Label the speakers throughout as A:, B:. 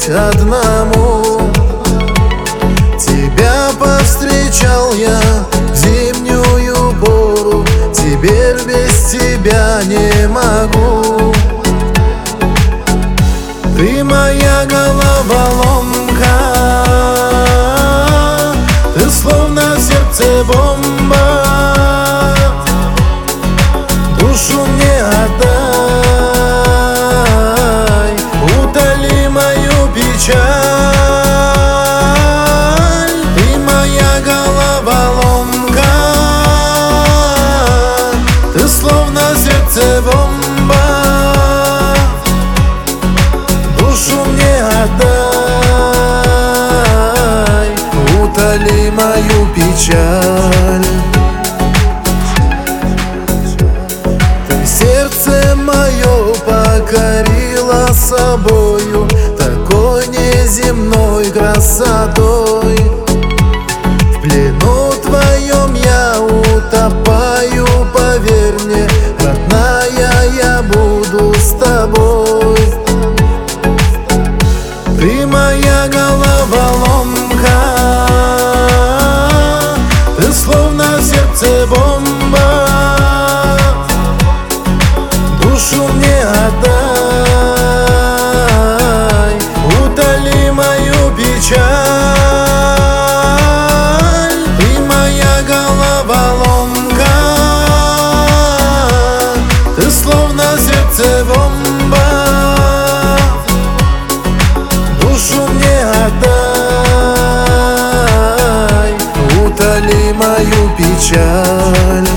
A: быть одному. Тебя повстречал я в зимнюю пору, теперь без тебя не могу. Ты моя головоломка, ты словно в сердце бомба. Душу мне отдай, утоли мою печаль. Ты моя головоломка, ты словно в сердце бомба. Душу мне отдай, утоли мою печаль. Сердце мое покорило собою, такой неземной красотой. В плену твоем я утопаю, поверь мне, родная, я буду с тобой. Ты моя головоломка, ты словно в сердце бомба. Душу мне отдай, утоли мою печаль. Ты моя головоломка, ты словно в сердце бомба. Душу мне отдай, утоли мою печаль.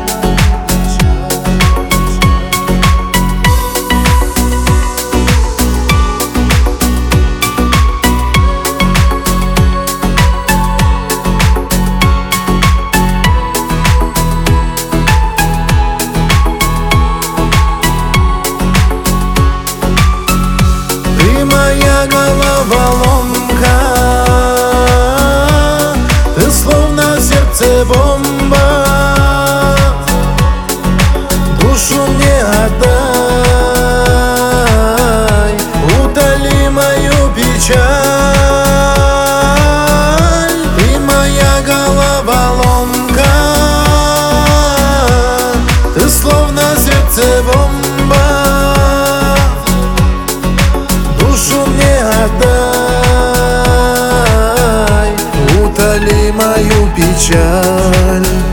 A: Головоломка, ты словно в сердце бомба. Душу мне отдай, утоли мою печаль. Ты моя головоломка, ты словно в сердце бомба. Душу мне отдай, утоли мою печаль.